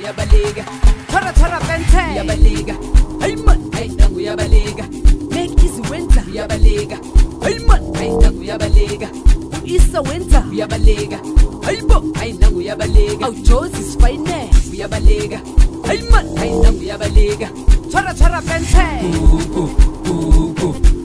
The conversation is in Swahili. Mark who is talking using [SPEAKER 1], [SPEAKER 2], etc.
[SPEAKER 1] uyabaleka
[SPEAKER 2] Thora bente
[SPEAKER 1] uyabaleka hey man hey nangu uyabaleka
[SPEAKER 2] Make easy winter
[SPEAKER 1] uyabaleka hey man hey nangu uyabaleka
[SPEAKER 2] Easter winter
[SPEAKER 1] uyabaleka hey bo hey nangu uyabaleka
[SPEAKER 2] Au Josie's fine
[SPEAKER 1] uyabaleka hey man hey nangu uyabaleka
[SPEAKER 2] Thora bente